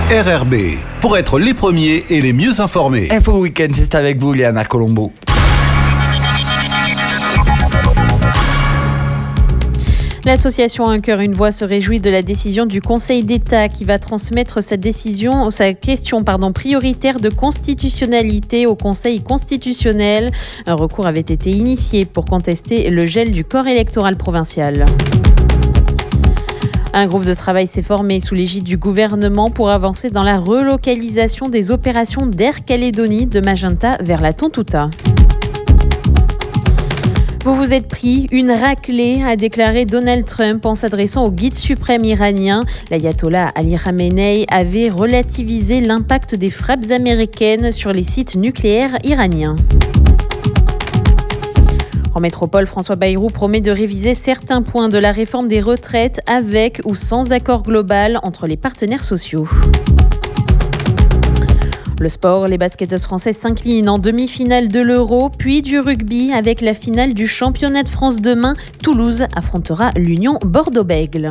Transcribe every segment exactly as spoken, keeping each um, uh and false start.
R R B, pour être les premiers et les mieux informés. Info Week-end, c'est avec vous, Léana Colombo. L'association Un cœur, une voix se réjouit de la décision du Conseil d'État qui va transmettre sa décision, sa question pardon, prioritaire de constitutionnalité au Conseil constitutionnel. Un recours avait été initié pour contester le gel du corps électoral provincial. Un groupe de travail s'est formé sous l'égide du gouvernement pour avancer dans la relocalisation des opérations d'Air Calédonie de Magenta vers la Tontouta. Vous vous êtes pris une raclée, a déclaré Donald Trump en s'adressant au guide suprême iranien. L'ayatollah Ali Khamenei avait relativisé l'impact des frappes américaines sur les sites nucléaires iraniens. En métropole, François Bayrou promet de réviser certains points de la réforme des retraites avec ou sans accord global entre les partenaires sociaux. Le sport, les basketteuses françaises s'inclinent en demi-finale de l'Euro, puis du rugby avec la finale du championnat de France demain. Toulouse affrontera l'Union Bordeaux-Bègles.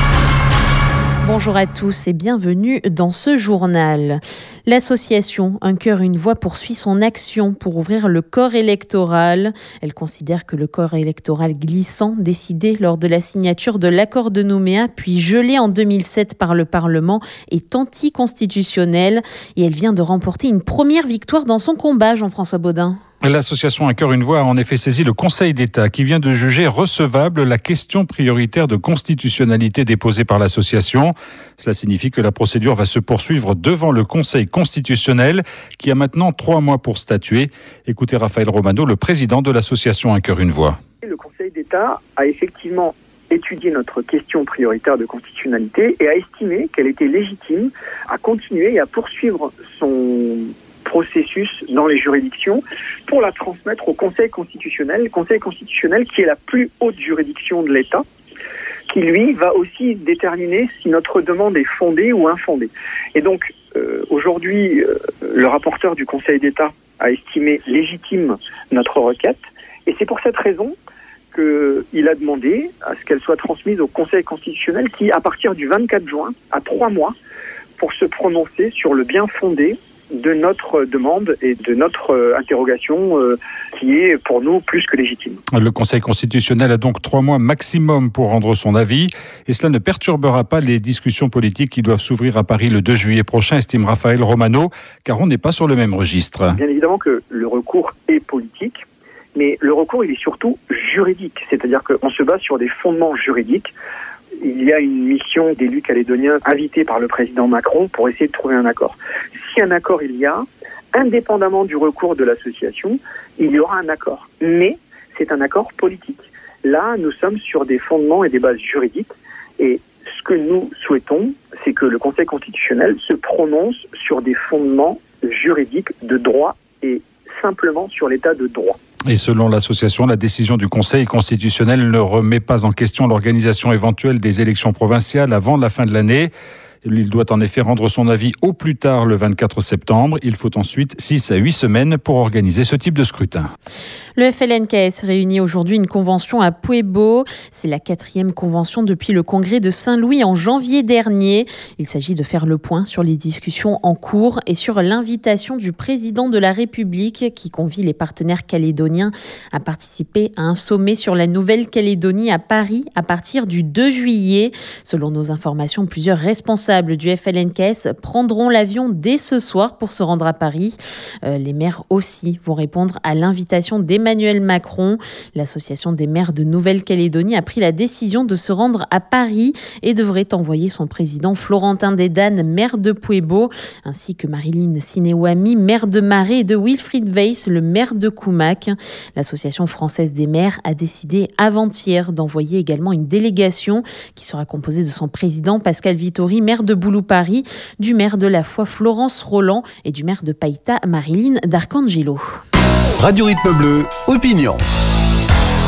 Bonjour à tous et bienvenue dans ce journal. L'association Un cœur, une voix poursuit son action pour ouvrir le corps électoral. Elle considère que le corps électoral glissant, décidé lors de la signature de l'accord de Nouméa, puis gelé en deux mille sept par le Parlement, est anticonstitutionnel. Et elle vient de remporter une première victoire dans son combat, Jean-François Baudin. L'association Un cœur, une voix a en effet saisi le Conseil d'État qui vient de juger recevable la question prioritaire de constitutionnalité déposée par l'association. Cela signifie que la procédure va se poursuivre devant le Conseil constitutionnel qui a maintenant trois mois pour statuer. Écoutez Raphaël Romano, le président de l'association Un cœur, une voix. Le Conseil d'État a effectivement étudié notre question prioritaire de constitutionnalité et a estimé qu'elle était légitime à continuer et à poursuivre son processus dans les juridictions pour la transmettre au Conseil constitutionnel, le Conseil constitutionnel qui est la plus haute juridiction de l'État, qui lui va aussi déterminer si notre demande est fondée ou infondée. Et donc euh, aujourd'hui, euh, le rapporteur du Conseil d'État a estimé légitime notre requête et c'est pour cette raison qu'il a demandé à ce qu'elle soit transmise au Conseil constitutionnel qui, à partir du vingt-quatre juin, a trois mois pour se prononcer sur le bien fondé de notre demande et de notre euh, interrogation euh, qui est pour nous plus que légitime. Le Conseil constitutionnel a donc trois mois maximum pour rendre son avis et cela ne perturbera pas les discussions politiques qui doivent s'ouvrir à Paris le deux juillet prochain, estime Raphaël Romano, car on n'est pas sur le même registre. Bien évidemment que le recours est politique, mais le recours il est surtout juridique, c'est-à-dire qu'on se base sur des fondements juridiques. Il y a une mission d'élus calédoniens invités par le président Macron pour essayer de trouver un accord. Si un accord il y a, indépendamment du recours de l'association, il y aura un accord. Mais c'est un accord politique. Là, nous sommes sur des fondements et des bases juridiques. Et ce que nous souhaitons, c'est que le Conseil constitutionnel se prononce sur des fondements juridiques de droit et simplement sur l'état de droit. Et selon l'association, la décision du Conseil constitutionnel ne remet pas en question l'organisation éventuelle des élections provinciales avant la fin de l'année. Il doit en effet rendre son avis au plus tard le vingt-quatre septembre. Il faut ensuite six à huit semaines pour organiser ce type de scrutin. Le F L N K S réunit aujourd'hui une convention à Puebo. C'est la quatrième convention depuis le congrès de Saint-Louis en janvier dernier. Il s'agit de faire le point sur les discussions en cours et sur l'invitation du président de la République qui convie les partenaires calédoniens à participer à un sommet sur la Nouvelle-Calédonie à Paris à partir du deux juillet. Selon nos informations, plusieurs responsables du F L N K S prendront l'avion dès ce soir pour se rendre à Paris. Euh, les maires aussi vont répondre à l'invitation d'Emmanuel Macron. L'association des maires de Nouvelle-Calédonie a pris la décision de se rendre à Paris et devrait envoyer son président Florentin Dédane, maire de Puebo, ainsi que Marilyn Sinewami, maire de Marais, et de Wilfried Weiss, le maire de Koumak. L'association française des maires a décidé avant-hier d'envoyer également une délégation qui sera composée de son président Pascal Vittori, maire de Boulou-Paris, du maire de La Foix Florence Roland et du maire de Païta Marilyn D'Arcangelo. Radio Rythme Bleu, opinion.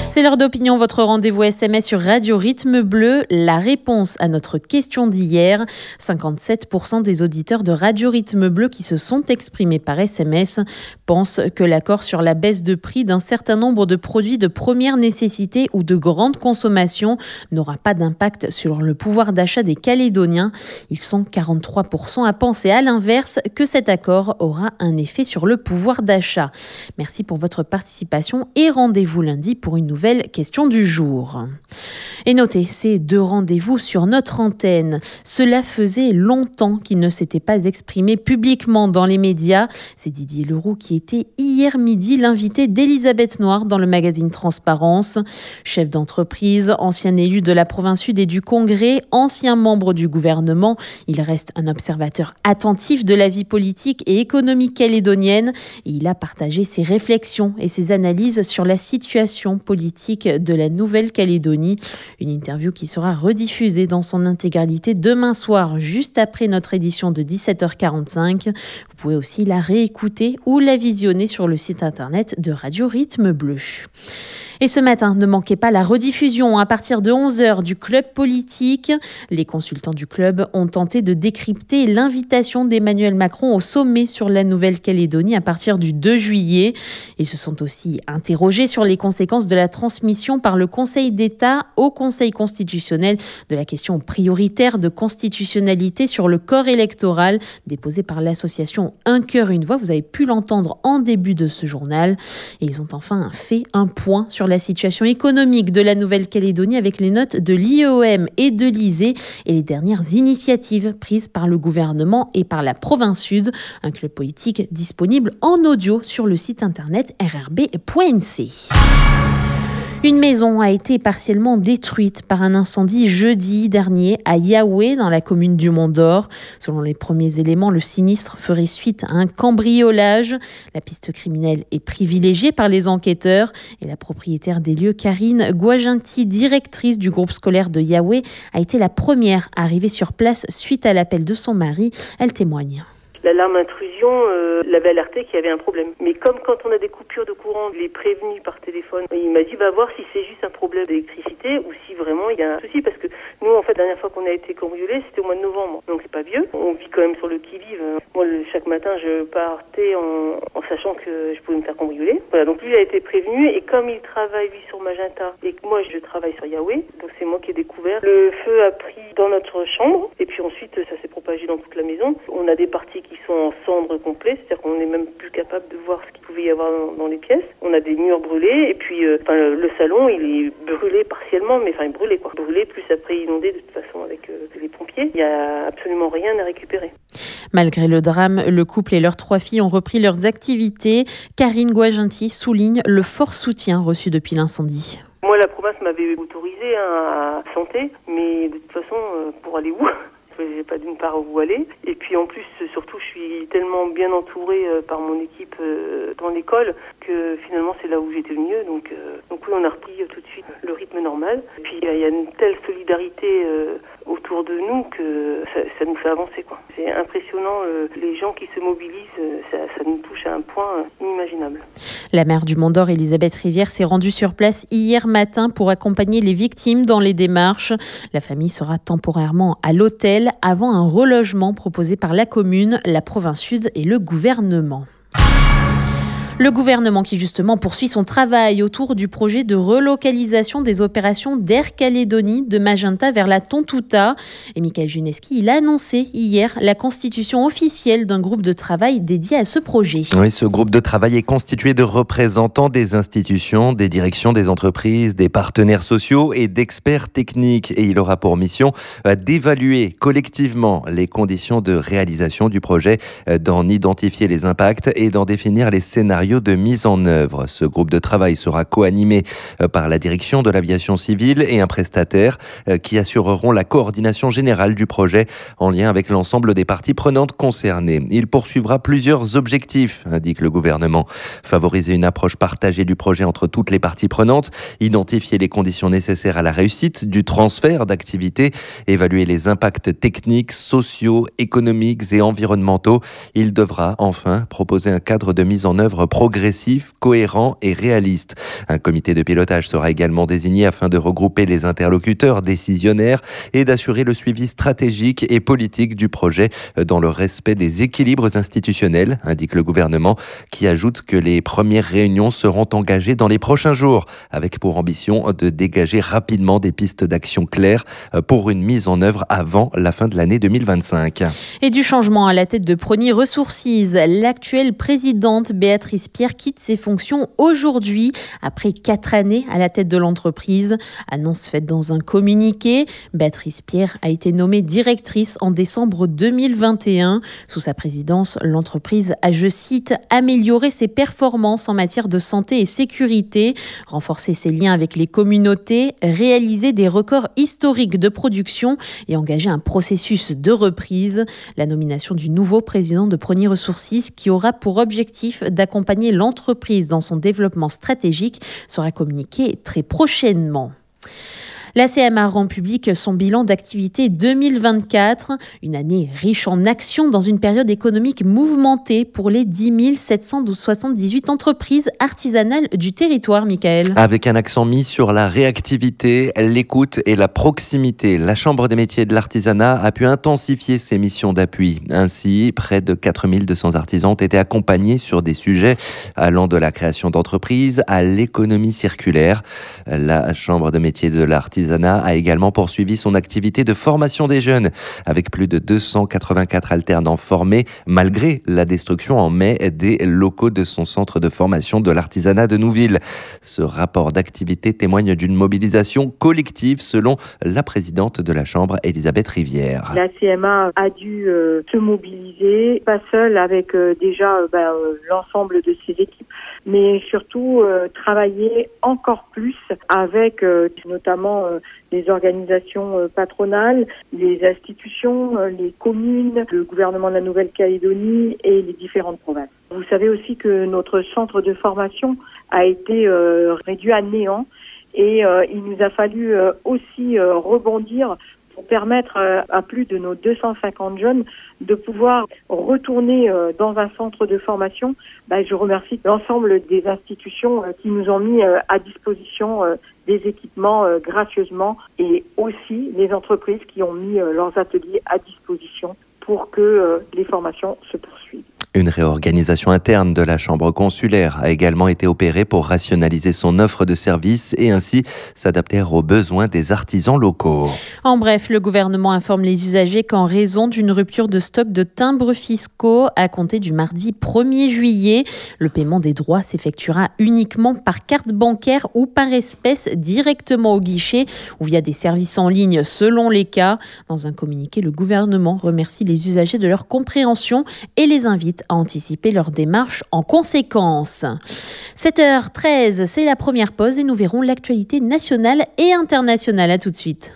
C'est l'heure d'opinion, votre rendez-vous S M S sur Radio Rythme Bleu. La réponse à notre question d'hier, cinquante-sept pour cent des auditeurs de Radio Rythme Bleu qui se sont exprimés par S M S pensent que l'accord sur la baisse de prix d'un certain nombre de produits de première nécessité ou de grande consommation n'aura pas d'impact sur le pouvoir d'achat des Calédoniens. Ils sont quarante-trois pour cent à penser à l'inverse, que cet accord aura un effet sur le pouvoir d'achat. Merci pour votre participation et rendez-vous lundi pour une nouvelle question du jour. Et notez ces deux rendez-vous sur notre antenne. Cela faisait longtemps qu'il ne s'était pas exprimé publiquement dans les médias. C'est Didier Leroux qui était hier midi l'invité d'Elisabeth Noir dans le magazine Transparence. Chef d'entreprise, ancien élu de la province sud et du Congrès, ancien membre du gouvernement, il reste un observateur attentif de la vie politique et économique calédonienne. Et il a partagé ses réflexions et ses analyses sur la situation politique de la Nouvelle-Calédonie. Une interview qui sera rediffusée dans son intégralité demain soir, juste après notre édition de dix-sept heures quarante-cinq. Vous pouvez aussi la réécouter ou la visionner sur le site internet de Radio Rythme Bleu. Et ce matin, ne manquez pas la rediffusion à partir de onze heures du Club Politique. Les consultants du club ont tenté de décrypter l'invitation d'Emmanuel Macron au sommet sur la Nouvelle-Calédonie à partir du deux juillet. Ils se sont aussi interrogés sur les conséquences de la transmission par le Conseil d'État au Conseil constitutionnel de la question prioritaire de constitutionnalité sur le corps électoral déposée par l'association Un cœur, une voix. Vous avez pu l'entendre en début de ce journal. Et ils ont enfin fait un point sur la situation économique de la Nouvelle-Calédonie avec les notes de l'I E O M et de l'I S E et les dernières initiatives prises par le gouvernement et par la province sud. Un club politique disponible en audio sur le site internet r r b point n c. Une maison a été partiellement détruite par un incendie jeudi dernier à Yahweh, dans la commune du Mont-d'Or. Selon les premiers éléments, le sinistre ferait suite à un cambriolage. La piste criminelle est privilégiée par les enquêteurs et la propriétaire des lieux, Karine Gouaginti, directrice du groupe scolaire de Yahweh, a été la première à arriver sur place suite à l'appel de son mari. Elle témoigne. L'alarme intrusion euh, l'avait alerté qu'il y avait un problème. Mais comme quand on a des coupures de courant, je l'ai prévenu par téléphone. Et il m'a dit, va voir si c'est juste un problème d'électricité ou si vraiment il y a un souci. Parce que nous, en fait, la dernière fois qu'on a été cambriolés, c'était au mois de novembre. Donc c'est pas vieux. On vit quand même sur le qui-vive. Moi, le, chaque matin, je partais en, en sachant que je pouvais me faire cambrioler. Voilà, donc lui, il a été prévenu. Et comme il travaille, lui, sur Magenta, et que moi, je travaille sur Yahweh, donc c'est moi qui ai découvert. Le feu a pris dans notre chambre. Et puis ensuite, ça s'est propagé dans toute la maison. On a des parties qui sont en cendres complets, c'est-à-dire qu'on n'est même plus capable de voir ce qu'il pouvait y avoir dans, dans les pièces. On a des murs brûlés et puis euh, enfin, le, le salon il est brûlé partiellement, mais enfin brûlé quoi, brûlé plus après inondé de toute façon avec euh, les pompiers. Il n'y a absolument rien à récupérer. Malgré le drame, le couple et leurs trois filles ont repris leurs activités. Karine Gouaginti souligne le fort soutien reçu depuis l'incendie. Moi, la province m'avait autorisé hein, à santé, mais de toute façon, euh, pour aller où ? J'ai pas d'une part où aller. Et puis en plus, surtout, je suis tellement bien entourée euh, par mon équipe euh, dans l'école que finalement c'est là où j'étais le mieux. Donc, euh, donc oui, on a repris euh, tout de suite le rythme normal. Et puis il euh, y a une telle solidarité euh, autour de nous que ça, ça nous fait avancer, quoi. C'est impressionnant, euh, les gens qui se mobilisent, euh, ça, ça nous touche à un point euh, inimaginable. La maire du Mont-d'Or, Elisabeth Rivière, s'est rendue sur place hier matin pour accompagner les victimes dans les démarches. La famille sera temporairement à l'hôtel avant un relogement proposé par la commune, la province sud et le gouvernement. Le gouvernement qui justement poursuit son travail autour du projet de relocalisation des opérations d'Air Calédonie de Magenta vers la Tontouta. Et Michael Juneski, il a annoncé hier la constitution officielle d'un groupe de travail dédié à ce projet. Oui, ce groupe de travail est constitué de représentants des institutions, des directions des entreprises, des partenaires sociaux et d'experts techniques. Et il aura pour mission d'évaluer collectivement les conditions de réalisation du projet, d'en identifier les impacts et d'en définir les scénarios de mise en œuvre. Ce groupe de travail sera co-animé par la direction de l'aviation civile et un prestataire qui assureront la coordination générale du projet en lien avec l'ensemble des parties prenantes concernées. Il poursuivra plusieurs objectifs, indique le gouvernement. Favoriser une approche partagée du projet entre toutes les parties prenantes, identifier les conditions nécessaires à la réussite du transfert d'activités, évaluer les impacts techniques, sociaux, économiques et environnementaux. Il devra enfin proposer un cadre de mise en œuvre progressif, cohérent et réaliste. Un comité de pilotage sera également désigné afin de regrouper les interlocuteurs décisionnaires et d'assurer le suivi stratégique et politique du projet dans le respect des équilibres institutionnels, indique le gouvernement, qui ajoute que les premières réunions seront engagées dans les prochains jours, avec pour ambition de dégager rapidement des pistes d'action claires pour une mise en œuvre avant la fin de l'année deux mille vingt-cinq. Et du changement à la tête de Prony Resources, l'actuelle présidente Béatrice Pierre quitte ses fonctions aujourd'hui, après quatre années à la tête de l'entreprise. Annonce faite dans un communiqué. Béatrice Pierre a été nommée directrice en décembre deux mille vingt et un. Sous sa présidence, l'entreprise a, je cite, amélioré ses performances en matière de santé et sécurité, renforcé ses liens avec les communautés, réalisé des records historiques de production et engagé un processus de reprise. La nomination du nouveau président de Prony Resources, qui aura pour objectif d'accompagner l'entreprise dans son développement stratégique, sera communiquée très prochainement. La C M A rend public son bilan d'activité deux mille vingt-quatre, une année riche en actions dans une période économique mouvementée pour les dix mille sept cent soixante-dix-huit entreprises artisanales du territoire, Michael. Avec un accent mis sur la réactivité, l'écoute et la proximité, la Chambre des métiers de l'artisanat a pu intensifier ses missions d'appui. Ainsi, près de quatre mille deux cents artisans ont été accompagnés sur des sujets allant de la création d'entreprises à l'économie circulaire. La Chambre des métiers de l'artisanat a également poursuivi son activité de formation des jeunes, avec plus de deux cent quatre-vingt-quatre alternants formés, malgré la destruction en mai des locaux de son centre de formation de l'artisanat de Nouville. Ce rapport d'activité témoigne d'une mobilisation collective, selon la présidente de la Chambre, Elisabeth Rivière. La C M A a dû euh, se mobiliser, pas seule, avec euh, déjà euh, bah, euh, l'ensemble de ses équipes, mais surtout euh, travailler encore plus avec euh, notamment euh, les organisations euh, patronales, les institutions, euh, les communes, le gouvernement de la Nouvelle-Calédonie et les différentes provinces. Vous savez aussi que notre centre de formation a été euh, réduit à néant et euh, il nous a fallu euh, aussi euh, rebondir pour permettre euh, à plus de nos deux cent cinquante jeunes de pouvoir retourner euh, dans un centre de formation. Ben, je remercie l'ensemble des institutions euh, qui nous ont mis euh, à disposition euh, des équipements euh, gracieusement, et aussi les entreprises qui ont mis euh, leurs ateliers à disposition pour que euh, les formations se poursuivent. Une réorganisation interne de la chambre consulaire a également été opérée pour rationaliser son offre de services et ainsi s'adapter aux besoins des artisans locaux. En bref, le gouvernement informe les usagers qu'en raison d'une rupture de stock de timbres fiscaux à compter du mardi premier juillet, le paiement des droits s'effectuera uniquement par carte bancaire ou par espèce directement au guichet ou via des services en ligne selon les cas. Dans un communiqué, le gouvernement remercie les usagers de leur compréhension et les invite à anticiper leur démarche en conséquence. sept heures treize, c'est la première pause et nous verrons l'actualité nationale et internationale. À tout de suite.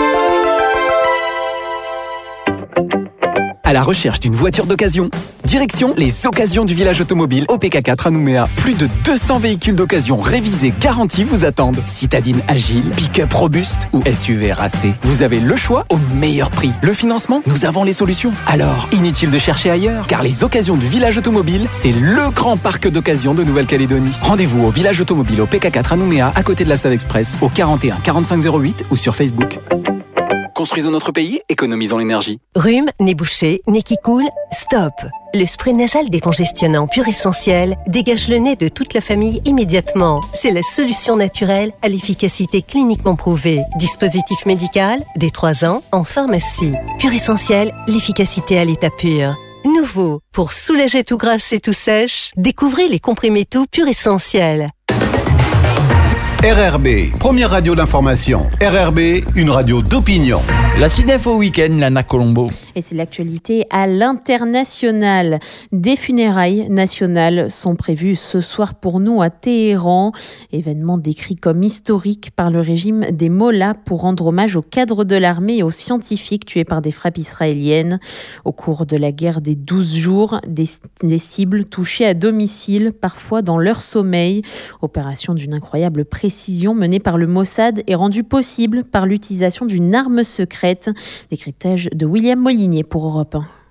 À la recherche d'une voiture d'occasion, direction les occasions du village automobile au P K quatre à Nouméa. Plus de deux cents véhicules d'occasion révisés, garantis vous attendent. Citadine agile, pick-up robuste ou S U V racé. Vous avez le choix au meilleur prix. Le financement, nous avons les solutions. Alors, inutile de chercher ailleurs, car les occasions du village automobile, c'est le grand parc d'occasion de Nouvelle-Calédonie. Rendez-vous au village automobile au P K quatre à Nouméa, à côté de la Save Express, au quarante et un quarante-cinq zéro huit ou sur Facebook. Construisons notre pays, économisons l'énergie. Rhume, nez bouché, nez qui coule, stop. Le spray nasal décongestionnant Pur Essentiel dégage le nez de toute la famille immédiatement. C'est la solution naturelle à l'efficacité cliniquement prouvée. Dispositif médical, dès trois ans, en pharmacie. Pur Essentiel, l'efficacité à l'état pur. Nouveau, pour soulager tout grasse et tout sèche, découvrez les comprimés tout Pur Essentiel. R R B, première radio d'information. R R B, une radio d'opinion. La Cinef au week-end, Lana Colombo. Et c'est l'actualité à l'international. Des funérailles nationales sont prévues ce soir pour nous à Téhéran. Événement décrit comme historique par le régime des Mollahs pour rendre hommage aux cadres de l'armée et aux scientifiques tués par des frappes israéliennes. Au cours de la guerre des douze jours, des, des cibles touchées à domicile, parfois dans leur sommeil. Opération d'une incroyable précision menée par le Mossad et rendue possible par l'utilisation d'une arme secrète. Décryptage de William Molinier pour Europe un.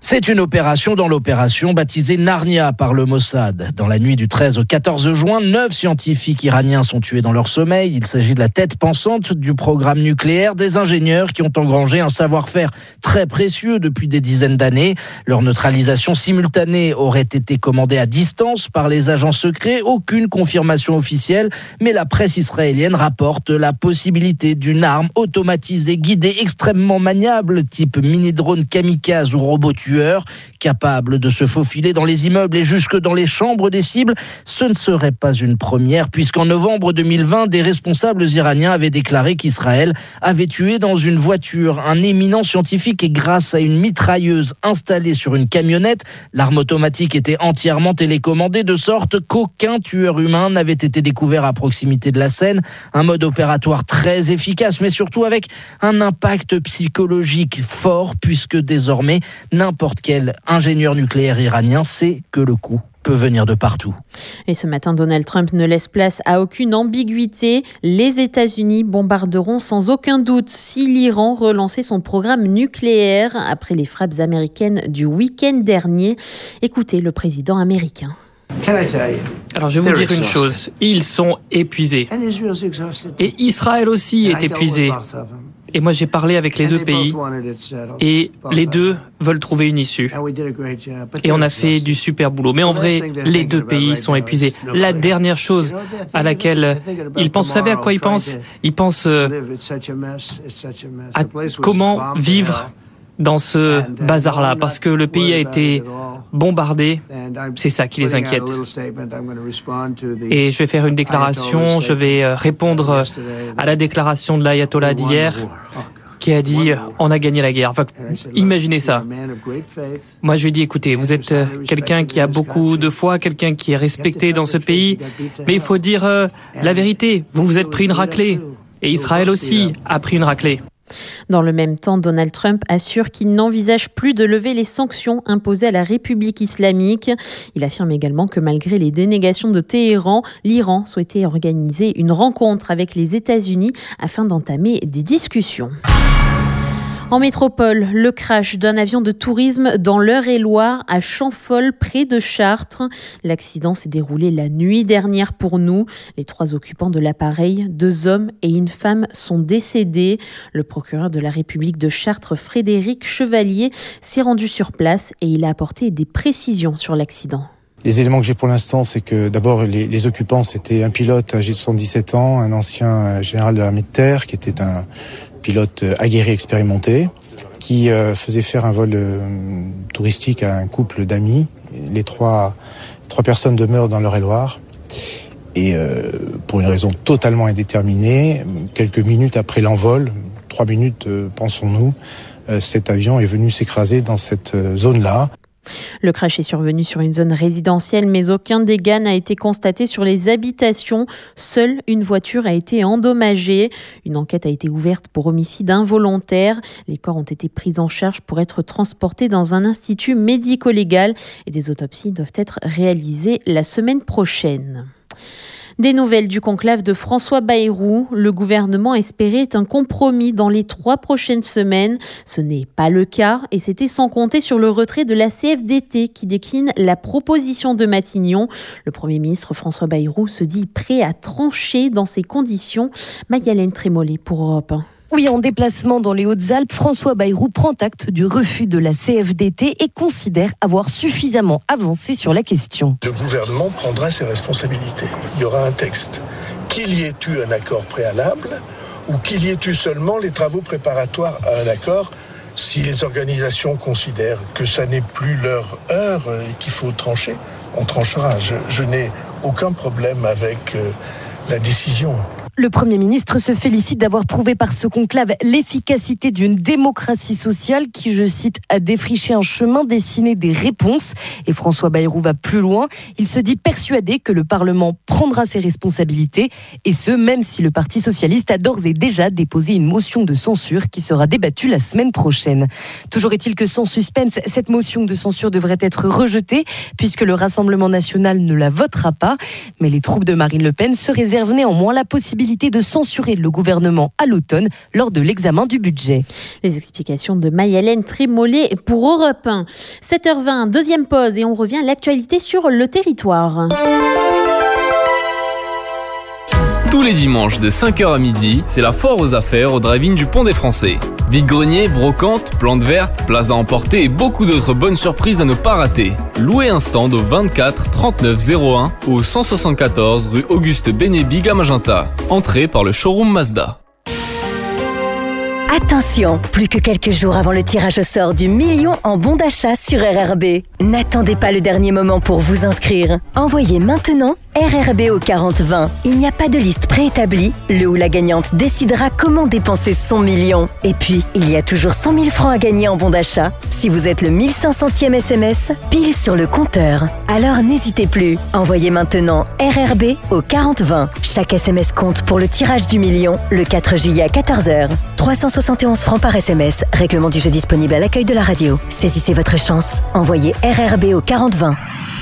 C'est une opération dans l'opération baptisée Narnia par le Mossad. Dans la nuit du treize au quatorze juin, neuf scientifiques iraniens sont tués dans leur sommeil. Il s'agit de la tête pensante du programme nucléaire, des ingénieurs qui ont engrangé un savoir-faire très précieux depuis des dizaines d'années. Leur neutralisation simultanée aurait été commandée à distance par les agents secrets. Aucune confirmation officielle, mais la presse israélienne rapporte la possibilité d'une arme automatisée, guidée, extrêmement maniable, type mini-drone kamikaze ou robot tueur, capable de se faufiler dans les immeubles et jusque dans les chambres des cibles. Ce ne serait pas une première, puisqu'en novembre deux mille vingt, des responsables iraniens avaient déclaré qu'Israël avait tué dans une voiture un éminent scientifique et grâce à une mitrailleuse installée sur une camionnette, l'arme automatique était entièrement télécommandée de sorte qu'aucun tueur humain n'avait été découvert à proximité de la scène. Un mode opératoire très efficace, mais surtout avec un impact psychologique fort, puisque désormais, n'importe quel ingénieur nucléaire iranien sait que le coup peut venir de partout. Et ce matin, Donald Trump ne laisse place à aucune ambiguïté. Les États-Unis bombarderont sans aucun doute si l'Iran relançait son programme nucléaire après les frappes américaines du week-end dernier. Écoutez le président américain. Alors je vais vous dire une chose, ils sont épuisés. Et Israël aussi est épuisé. Et moi j'ai parlé avec les deux pays et les deux veulent trouver une issue. Et on a fait du super boulot. Mais en vrai, les deux pays sont épuisés. La dernière chose à laquelle ils pensent, vous savez à quoi ils pensent ? Ils pensent à comment vivre dans ce bazar-là, parce que le pays a été bombardé, c'est ça qui les inquiète. Et je vais faire une déclaration, je vais répondre à la déclaration de l'ayatollah d'hier, qui a dit « on a gagné la guerre ». Enfin, imaginez ça. Moi, je lui ai dit « écoutez, vous êtes quelqu'un qui a beaucoup de foi, quelqu'un qui est respecté dans ce pays, mais il faut dire euh, la vérité, vous vous êtes pris une raclée. Et Israël aussi a pris une raclée ». Dans le même temps, Donald Trump assure qu'il n'envisage plus de lever les sanctions imposées à la République islamique. Il affirme également que malgré les dénégations de Téhéran, l'Iran souhaitait organiser une rencontre avec les États-Unis afin d'entamer des discussions. En métropole, le crash d'un avion de tourisme dans l'Eure-et-Loire à Champfol, près de Chartres. L'accident s'est déroulé la nuit dernière pour nous. Les trois occupants de l'appareil, deux hommes et une femme, sont décédés. Le procureur de la République de Chartres, Frédéric Chevalier, s'est rendu sur place et il a apporté des précisions sur l'accident. Les éléments que j'ai pour l'instant, c'est que d'abord les, les occupants, c'était un pilote âgé de soixante-dix-sept ans, un ancien général de l'armée de terre, qui était un pilote aguerri expérimenté, qui euh, faisait faire un vol euh, touristique à un couple d'amis. Les trois, trois personnes demeurent dans l'Eure-et-Loire. Et euh, pour une raison totalement indéterminée, quelques minutes après l'envol, trois minutes, euh, pensons-nous, euh, cet avion est venu s'écraser dans cette euh, zone-là. Le crash est survenu sur une zone résidentielle, mais aucun dégât n'a été constaté sur les habitations. Seule une voiture a été endommagée. Une enquête a été ouverte pour homicide involontaire. Les corps ont été pris en charge pour être transportés dans un institut médico-légal et des autopsies doivent être réalisées la semaine prochaine. Des nouvelles du conclave de François Bayrou. Le gouvernement espérait un compromis dans les trois prochaines semaines. Ce n'est pas le cas et c'était sans compter sur le retrait de la C F D T qui décline la proposition de Matignon. Le Premier ministre François Bayrou se dit prêt à trancher dans ces conditions. Maïalène Trémollet pour Europe un. Oui, en déplacement dans les Hautes-Alpes, François Bayrou prend acte du refus de la C F D T et considère avoir suffisamment avancé sur la question. Le gouvernement prendra ses responsabilités. Il y aura un texte. Qu'il y ait eu un accord préalable ou qu'il y ait eu seulement les travaux préparatoires à un accord, si les organisations considèrent que ça n'est plus leur heure et qu'il faut trancher, on tranchera. Je, je n'ai aucun problème avec euh, la décision. Le Premier ministre se félicite d'avoir prouvé par ce conclave l'efficacité d'une démocratie sociale qui, je cite, a défriché un chemin dessiné des réponses. Et François Bayrou va plus loin. Il se dit persuadé que le Parlement prendra ses responsabilités. Et ce, même si le Parti socialiste a d'ores et déjà déposé une motion de censure qui sera débattue la semaine prochaine. Toujours est-il que sans suspense, cette motion de censure devrait être rejetée puisque le Rassemblement national ne la votera pas. Mais les troupes de Marine Le Pen se réservent néanmoins la possibilité possibilité de censurer le gouvernement à l'automne lors de l'examen du budget. Les explications de Maï-Hélène Trémollet pour Europe un. sept heures vingt, deuxième pause et on revient à l'actualité sur le territoire. Tous les dimanches de cinq heures à midi, c'est la foire aux affaires au drive-in du Pont des Français. Vide-grenier, brocante, plantes vertes, places à emporter et beaucoup d'autres bonnes surprises à ne pas rater. Louez un stand au vingt-quatre trente-neuf zéro un ou au cent soixante-quatorze rue Auguste Bénébig à Magenta. Entrée par le showroom Mazda. Attention, plus que quelques jours avant le tirage au sort du million en bons d'achat sur R R B. N'attendez pas le dernier moment pour vous inscrire. Envoyez maintenant R R B au quarante vingt. Il n'y a pas de liste préétablie. Le ou la gagnante décidera comment dépenser son million. Et puis, il y a toujours cent mille francs à gagner en bons d'achat. Si vous êtes le mille cinq centième S M S, pile sur le compteur. Alors n'hésitez plus. Envoyez maintenant R R B au quarante vingt. Chaque S M S compte pour le tirage du million le quatre juillet à quatorze heures. trois cent soixante et onze francs par S M S. Règlement du jeu disponible à l'accueil de la radio. Saisissez votre chance. Envoyez R R B au quarante vingt.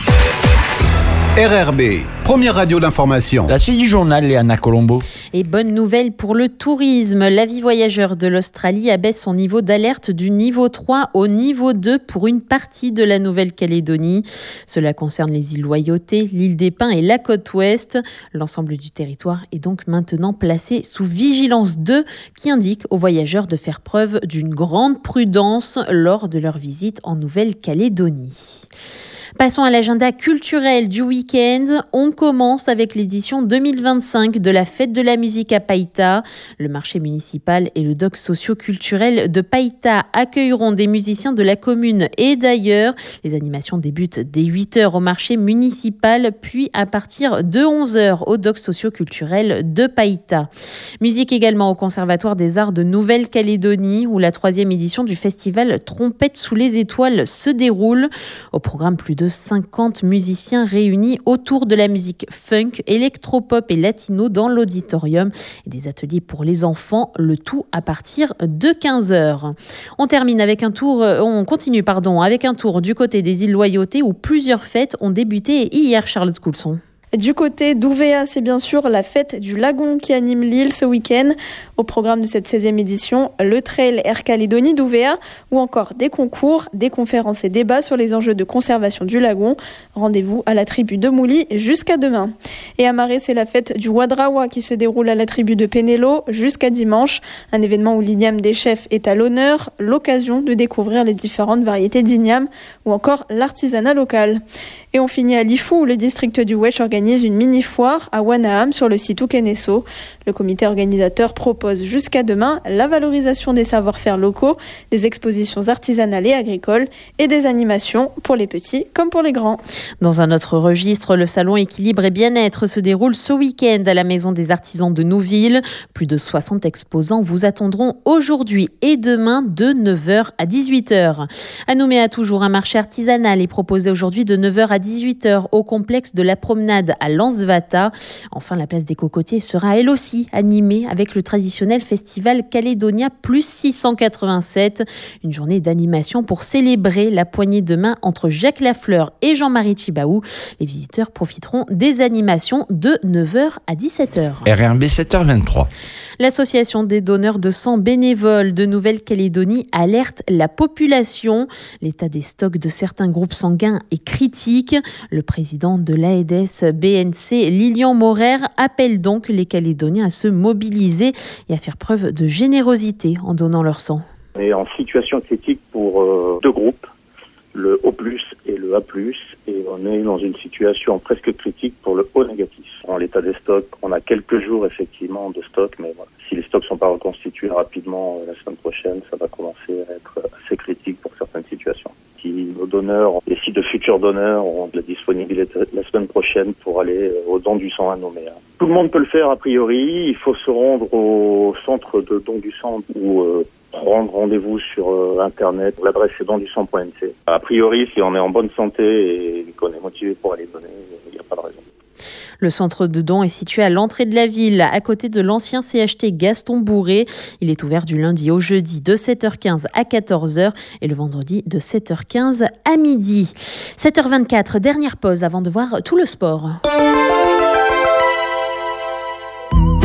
R R B, première radio d'information. La suite du journal, Léana Colombo. Et bonne nouvelle pour le tourisme. L'avis voyageur de l'Australie abaisse son niveau d'alerte du niveau trois au niveau deux pour une partie de la Nouvelle-Calédonie. Cela concerne les îles Loyauté, l'île des Pins et la côte ouest. L'ensemble du territoire est donc maintenant placé sous vigilance deux, qui indique aux voyageurs de faire preuve d'une grande prudence lors de leur visite en Nouvelle-Calédonie. Passons à l'agenda culturel du week-end. On commence avec l'édition deux mille vingt-cinq de la Fête de la musique à Païta. Le marché municipal et le doc socio-culturel de Païta accueilleront des musiciens de la commune et d'ailleurs. Les animations débutent dès huit heures au marché municipal, puis à partir de onze heures au doc socio-culturel de Païta. Musique également au Conservatoire des Arts de Nouvelle-Calédonie, où la troisième édition du festival Trompette sous les étoiles se déroule. Au programme, plus de de cinquante musiciens réunis autour de la musique funk, électropop et latino dans l'auditorium et des ateliers pour les enfants, le tout à partir de quinze heures. On termine avec un tour, on continue pardon, avec un tour du côté des îles Loyauté où plusieurs fêtes ont débuté hier, Charlotte Coulson. Du côté d'Ouvéa, c'est bien sûr la fête du lagon qui anime l'île ce week-end. Au programme de cette seizième édition, le Trail Air Calédonie d'Ouvéa ou encore des concours, des conférences et débats sur les enjeux de conservation du lagon. Rendez-vous à la tribu de Mouli jusqu'à demain. Et à Marais, c'est la fête du Wadrawa qui se déroule à la tribu de Pénélo jusqu'à dimanche. Un événement où l'igname des chefs est à l'honneur, l'occasion de découvrir les différentes variétés d'igname ou encore l'artisanat local. Et on finit à Lifou où le district du Wesh organise une mini-foire à Wanaam sur le site Oukenesso. Le comité organisateur propose jusqu'à demain la valorisation des savoir-faire locaux, des expositions artisanales et agricoles et des animations pour les petits comme pour les grands. Dans un autre registre, le salon Équilibre et Bien-être se déroule ce week-end à la Maison des Artisans de Nouville. Plus de soixante exposants vous attendront aujourd'hui et demain de neuf heures à dix-huit heures. À Nouméa, toujours un marché artisanal est proposé aujourd'hui de neuf heures à dix-huit heures au complexe de la promenade à Lansvata. Enfin, la place des Cocotiers sera elle aussi animée avec le traditionnel festival Calédonia plus six cent quatre-vingt-sept. Une journée d'animation pour célébrer la poignée de main entre Jacques Lafleur et Jean-Marie Chibaou. Les visiteurs profiteront des animations de neuf heures à dix-sept heures. R R B sept heures vingt-trois. L'association des donneurs de sang bénévoles de Nouvelle-Calédonie alerte la population. L'état des stocks de certains groupes sanguins est critique. Le président de l'A E D S B N C, Lilian Maurer, appelle donc les Calédoniens à se mobiliser et à faire preuve de générosité en donnant leur sang. On est en situation critique pour euh, deux groupes, le O plus et le A plus, et on est dans une situation presque critique pour le O négatif. En l'état des stocks, on a quelques jours effectivement de stock, mais voilà, si les stocks ne sont pas reconstitués rapidement euh, la semaine prochaine, ça va commencer à être assez critique pour certaines situations. Si nos donneurs et si de futurs donneurs ont de la disponibilité la semaine prochaine pour aller au don du sang à Nouméa. Tout le monde peut le faire a priori, il faut se rendre au centre de don du sang ou euh, prendre rendez-vous sur euh, internet. L'adresse est don du sang point n c. A priori, si on est en bonne santé et qu'on est motivé pour aller donner, il n'y a pas de raison. Le centre de don est situé à l'entrée de la ville, à côté de l'ancien C H T Gaston Bourré. Il est ouvert du lundi au jeudi de sept heures quinze à quatorze heures et le vendredi de sept heures quinze à midi. sept heures vingt-quatre, dernière pause avant de voir tout le sport.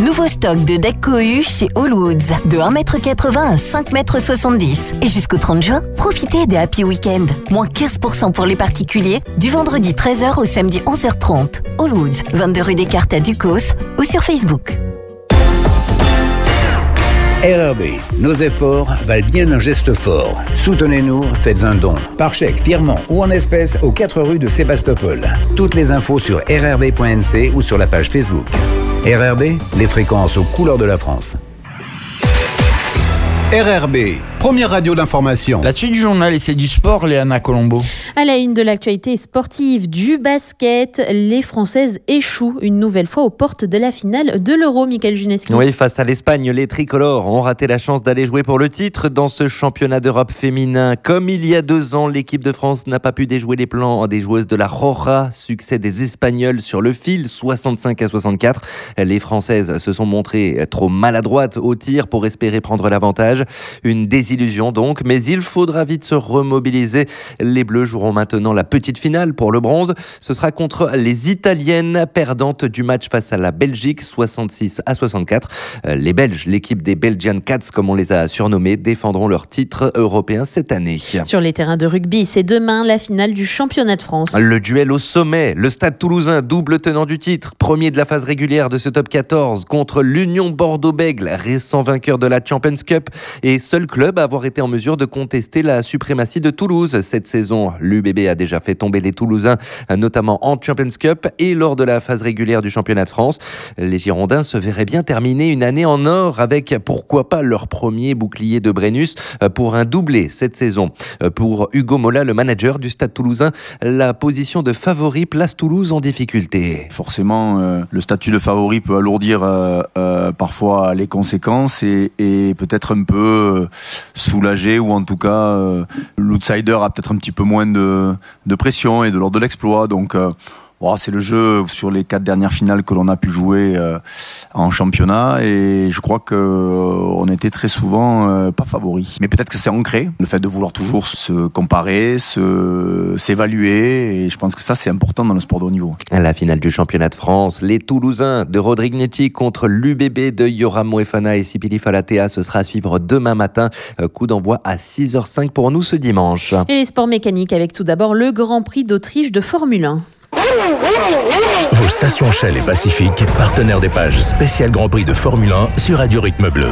Nouveau stock de decks Cohu chez Allwoods, de un mètre quatre-vingts à cinq mètres soixante-dix. Et jusqu'au trente juin, profitez des Happy Weekend. Moins quinze pour cent pour les particuliers, du vendredi treize heures au samedi onze heures trente. Allwoods, vingt-deux rue des Cartes à Ducos ou sur Facebook. R R B, nos efforts valent bien un geste fort. Soutenez-nous, faites un don. Par chèque, virement ou en espèces aux quatre rues de Sébastopol. Toutes les infos sur r r b point n c ou sur la page Facebook. R R B, les fréquences aux couleurs de la France. R R B, première radio d'information. La suite du journal et c'est du sport, Léana Colombo. À la une de l'actualité sportive du basket, les Françaises échouent une nouvelle fois aux portes de la finale de l'Euro, Mickaël Juneschi. Oui, face à l'Espagne, les tricolores ont raté la chance d'aller jouer pour le titre dans ce championnat d'Europe féminin. Comme il y a deux ans, l'équipe de France n'a pas pu déjouer les plans des joueuses de la Roja. Succès des Espagnols sur le fil, soixante-cinq à soixante-quatre. Les Françaises se sont montrées trop maladroites au tir pour espérer prendre l'avantage. Une désillusion donc, mais il faudra vite se remobiliser. Les Bleus joueront maintenant la petite finale pour le bronze. Ce sera contre les Italiennes, perdantes du match face à la Belgique, soixante-six à soixante-quatre. Les Belges, l'équipe des Belgian Cats, comme on les a surnommés, défendront leur titre européen cette année. Sur les terrains de rugby, c'est demain la finale du championnat de France. Le duel au sommet, le Stade Toulousain, double tenant du titre, premier de la phase régulière de ce top quatorze, contre l'Union Bordeaux-Bègles, récent vainqueur de la Champions Cup et seul club à avoir été en mesure de contester la suprématie de Toulouse cette saison. L'U B B a déjà fait tomber les Toulousains, notamment en Champions Cup et lors de la phase régulière du championnat de France. Les Girondins se verraient bien terminer une année en or avec, pourquoi pas, leur premier bouclier de Brennus pour un doublé cette saison. Pour Hugo Mola, le manager du Stade Toulousain, la position de favori place Toulouse en difficulté. Forcément, euh, le statut de favori peut alourdir euh, euh, parfois les conséquences et, et peut-être un peu euh, soulager, ou en tout cas euh, l'outsider a peut-être un petit peu moins de, de pression et de l'ordre de l'exploit. Donc euh, Bon, c'est le jeu sur les quatre dernières finales que l'on a pu jouer euh, en championnat, et je crois que euh, on était très souvent euh, pas favoris. Mais peut-être que c'est ancré, le fait de vouloir toujours se comparer, se s'évaluer, et je pense que ça c'est important dans le sport de haut niveau. À la finale du championnat de France, les Toulousains de Rodriguetti contre l'U B B de Yoram Moefana et Sipili Falatea, ce sera à suivre demain matin. Coup d'envoi à six heures cinq pour nous ce dimanche. Et les sports mécaniques avec tout d'abord le Grand Prix d'Autriche de Formule un. Vos stations Shell et Pacifique, partenaires des pages spéciales Grand Prix de Formule un sur Radio Rythme Bleu.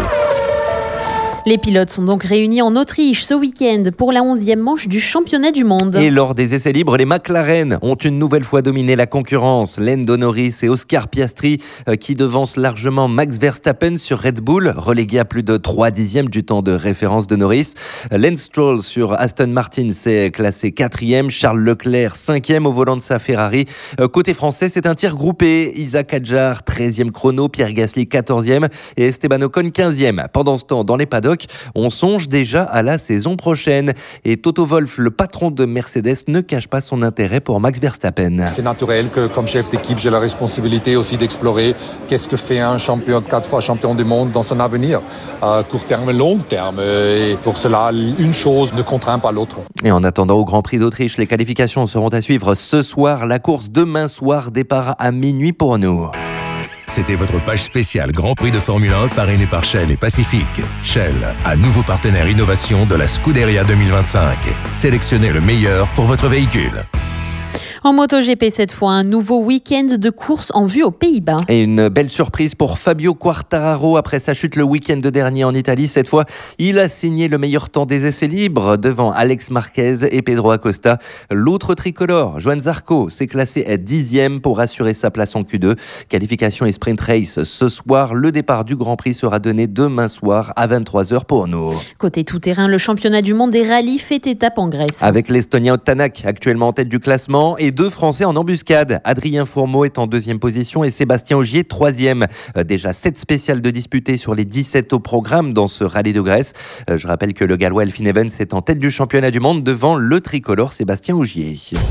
Les pilotes sont donc réunis en Autriche ce week-end pour la onzième manche du championnat du monde. Et lors des essais libres, les McLaren ont une nouvelle fois dominé la concurrence. Lando Norris et Oscar Piastri euh, qui devancent largement Max Verstappen sur Red Bull, relégué à plus de trois dixièmes du temps de référence de Norris. Lance Stroll sur Aston Martin s'est classé quatrième, Charles Leclerc cinquième au volant de sa Ferrari. Euh, côté français, c'est un tir groupé. Isaac Hadjar treizième chrono, Pierre Gasly quatorzième et Esteban Ocon quinzième. Pendant ce temps, dans les paddocks, on songe déjà à la saison prochaine. Et Toto Wolff, le patron de Mercedes, ne cache pas son intérêt pour Max Verstappen. C'est naturel que, comme chef d'équipe, j'ai la responsabilité aussi d'explorer qu'est-ce que fait un champion, quatre fois champion du monde dans son avenir, à court terme et long terme. Et pour cela, une chose ne contraint pas l'autre. Et en attendant au Grand Prix d'Autriche, les qualifications seront à suivre ce soir. La course demain soir, départ à minuit pour nous. C'était votre page spéciale Grand Prix de Formule un parrainée par Shell et Pacifique. Shell, un nouveau partenaire innovation de la Scuderia deux mille vingt-cinq. Sélectionnez le meilleur pour votre véhicule. En MotoGP cette fois, un nouveau week-end de course en vue aux Pays-Bas. Et une belle surprise pour Fabio Quartararo après sa chute le week-end dernier en Italie. Cette fois, il a signé le meilleur temps des essais libres devant Alex Marquez et Pedro Acosta. L'autre tricolore, Johan Zarco, s'est classé à dixième pour assurer sa place en Q deux. Qualification et sprint race ce soir. Le départ du Grand Prix sera donné demain soir à vingt-trois heures pour nous. Côté tout-terrain, le championnat du monde des rallyes fait étape en Grèce. Avec l'Estonien Otanak actuellement en tête du classement et deux Français en embuscade. Adrien Fourmeau est en deuxième position et Sébastien Ogier troisième. Euh, déjà sept spéciales de disputés sur les dix-sept au programme dans ce rallye de Grèce. Euh, je rappelle que le Gallois Elfyn Evans est en tête du championnat du monde devant le tricolore Sébastien Ogier.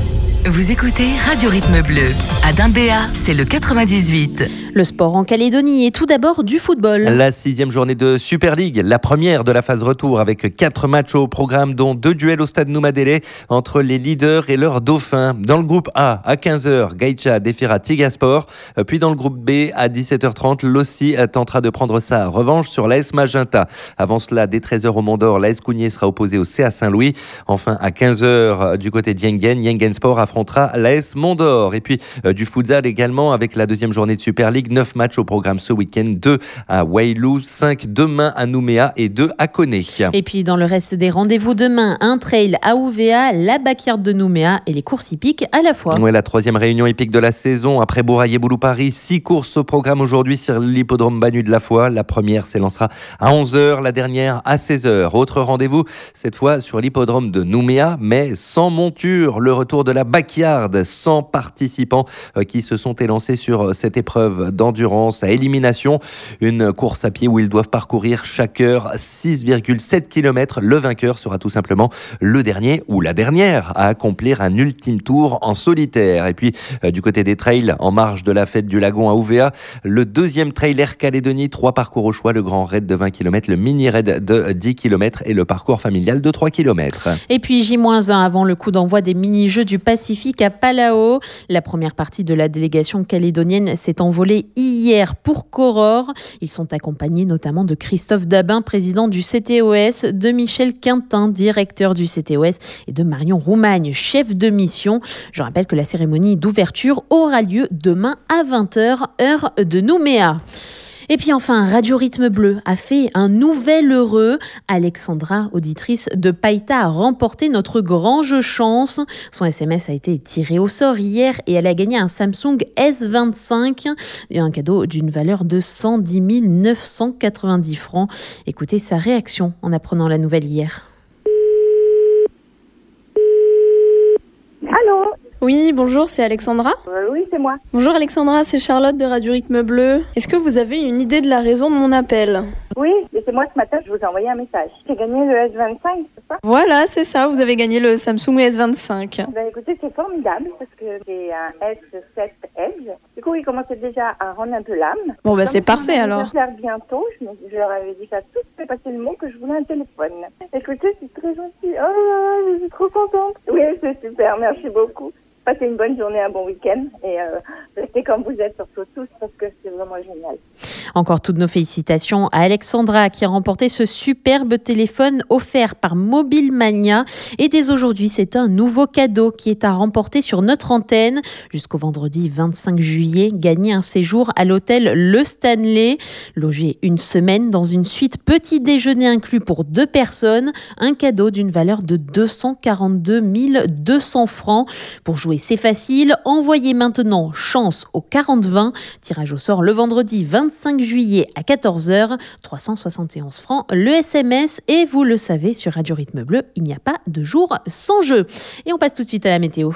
Vous écoutez Radio Rythme Bleu. À Dimbéa, c'est le quatre-vingt-dix-huit. Le sport en Calédonie et tout d'abord du football. La sixième journée de Super League, la première de la phase retour avec quatre matchs au programme dont deux duels au stade Noumadélé entre les leaders et leurs dauphins. Dans le groupe A, à quinze heures, Gaïcha défiera Tigasport. Puis dans le groupe B, à dix-sept heures trente, l'Ossi tentera de prendre sa revanche sur l'A S Magenta. Avant cela, dès treize heures au Mont d'Or, l'A S Cougnier sera opposé au C A Saint-Louis. Enfin, à quinze heures, du côté d'Yengen, Yengen Sport affrontera l'A S Mont d'Or. Et puis euh, du futsal également avec la deuxième journée de Super League. neuf matchs au programme ce week-end. deux à Wailou, cinq demain à Nouméa et deux à Koné. Et puis dans le reste des rendez-vous demain, un trail à Ouvéa, la backyard de Nouméa et les courses hippiques à la fois. Ouais, la troisième réunion hippique de la saison après Bouraillé-Boulou Paris. Six courses au programme aujourd'hui sur l'hippodrome Banu de la Foi. La première s'élancera à onze heures, la dernière à seize heures. Autre rendez-vous, cette fois sur l'hippodrome de Nouméa, mais sans monture. Le retour de la backyard, cent participants qui se sont élancés sur cette épreuve d'endurance à élimination. Une course à pied où ils doivent parcourir chaque heure six virgule sept kilomètres. Le vainqueur sera tout simplement le dernier ou la dernière à accomplir un ultime tour en solitaire. Et puis, euh, du côté des trails, en marge de la fête du lagon à Ouvéa, le deuxième trail Air Calédonie, trois parcours au choix, le grand raid de vingt kilomètres, le mini raid de dix kilomètres et le parcours familial de trois kilomètres. Et puis J moins un avant le coup d'envoi des mini-jeux du Pacifique à Palau. La première partie de la délégation calédonienne s'est envolée hier pour Coror. Ils sont accompagnés notamment de Christophe Dabin, président du C T O S, de Michel Quintin, directeur du C T O S, et de Marion Roumagne, chef de mission. Je rappelle que la cérémonie d'ouverture aura lieu demain à vingt heures, heure de Nouméa. Et puis enfin, Radio Rythme Bleu a fait un nouvel heureux. Alexandra, auditrice de Païta, a remporté notre grand jeu chance. Son S M S a été tiré au sort hier et elle a gagné un Samsung S vingt-cinq et un cadeau d'une valeur de cent dix mille neuf cent quatre-vingt-dix francs. Écoutez sa réaction en apprenant la nouvelle hier. Allô ? Oui, bonjour, c'est Alexandra. Euh, oui, c'est moi. Bonjour Alexandra, c'est Charlotte de Radio Rythme Bleu. Est-ce que vous avez une idée de la raison de mon appel ? Oui, et c'est moi ce matin, je vous ai envoyé un message. J'ai gagné le S vingt-cinq, c'est ça ? Voilà, c'est ça, vous avez gagné le Samsung S vingt-cinq. Ben écoutez, c'est formidable parce que c'est un S sept Edge. Du coup, il commençait déjà à rendre un peu l'âme. Bon, bah c'est parfait alors. Je vais faire bientôt, je, je leur avais dit ça tout, fait passer le mot que je voulais un téléphone. Écoutez, c'est très gentil. Oh, je suis trop contente. Oui, c'est super, merci beaucoup. Passez une bonne journée, un bon week-end et euh, restez comme vous êtes, surtout tous, parce que c'est vraiment génial. Encore toutes nos félicitations à Alexandra qui a remporté ce superbe téléphone offert par Mobile Mania. Et dès aujourd'hui, c'est un nouveau cadeau qui est à remporter sur notre antenne. Jusqu'au vendredi vingt-cinq juillet, gagnez un séjour à l'hôtel Le Stanley. Logez une semaine dans une suite petit déjeuner inclus pour deux personnes. Un cadeau d'une valeur de deux cent quarante-deux mille deux cents francs. Pour jouer, c'est facile. Envoyez maintenant chance au quarante vingt. Tirage au sort le vendredi vingt-cinq juillet à quatorze heures. trois cent soixante et onze francs le S M S. Et vous le savez, sur Radio Rythme Bleu, il n'y a pas de jour sans jeu. Et on passe tout de suite à la météo.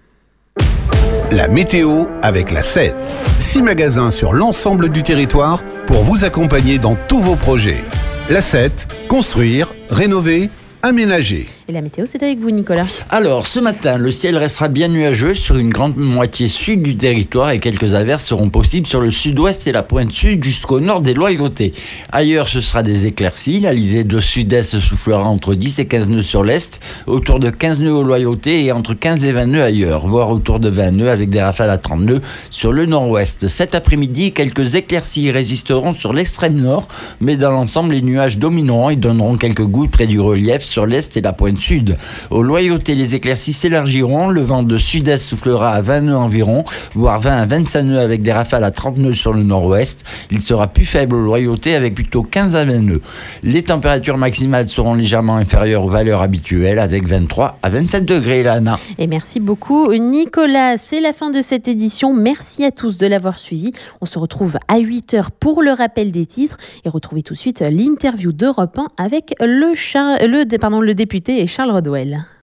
La météo avec la sept. Six magasins sur l'ensemble du territoire pour vous accompagner dans tous vos projets. La sept, construire, rénover, aménager. Et la météo, c'est avec vous, Nicolas. Alors, ce matin, le ciel restera bien nuageux sur une grande moitié sud du territoire et quelques averses seront possibles sur le sud-ouest et la pointe sud jusqu'au nord des Loyautés. Ailleurs, ce sera des éclaircies. L'Alizé de sud-est soufflera entre dix et quinze nœuds sur l'est, autour de quinze nœuds aux Loyautés et entre quinze et vingt nœuds ailleurs, voire autour de vingt nœuds avec des rafales à trente nœuds sur le nord-ouest. Cet après-midi, quelques éclaircies résisteront sur l'extrême nord, mais dans l'ensemble, les nuages domineront et donneront quelques gouttes près du relief sur l'est et la pointe sud. Aux Loyautés, les éclaircies s'élargiront. Le vent de sud-est soufflera à vingt nœuds environ, voire vingt à vingt-cinq nœuds avec des rafales à trente nœuds sur le nord-ouest. Il sera plus faible aux Loyautés avec plutôt quinze à vingt nœuds. Les températures maximales seront légèrement inférieures aux valeurs habituelles avec vingt-trois à vingt-sept degrés, Lana. Et merci beaucoup, Nicolas. C'est la fin de cette édition. Merci à tous de l'avoir suivi. On se retrouve à huit heures pour le rappel des titres et retrouvez tout de suite l'interview d'Europe un avec le, char... le, pardon, le député Charles Rodwell.